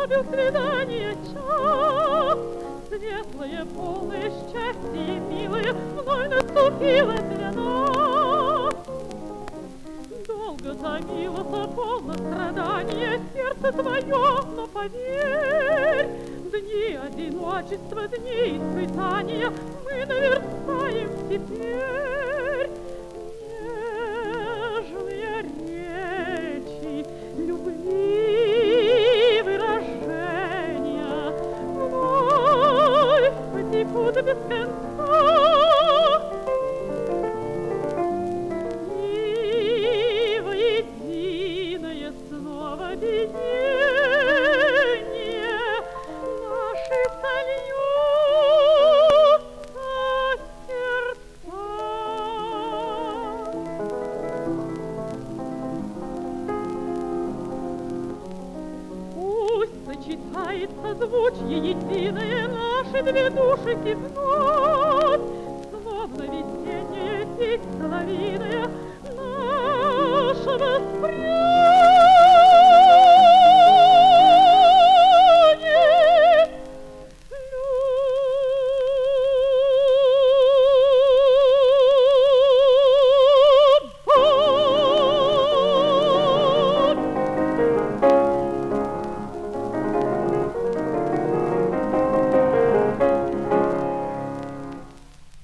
приспособил свидание час. Светлое, полное счастье, милое, вновь наступило для нас. Долго томилось полно страдания сердце твое, но поверь, дни одиночества, дни испытания мы наверстаем теперь. Нежные речи, любви выражения вновь потекут без конца. И воединое снова биение наши сольются сердца. Пусть сочетается звучье единое наши две души вновь, словно весенняя сеть соловиная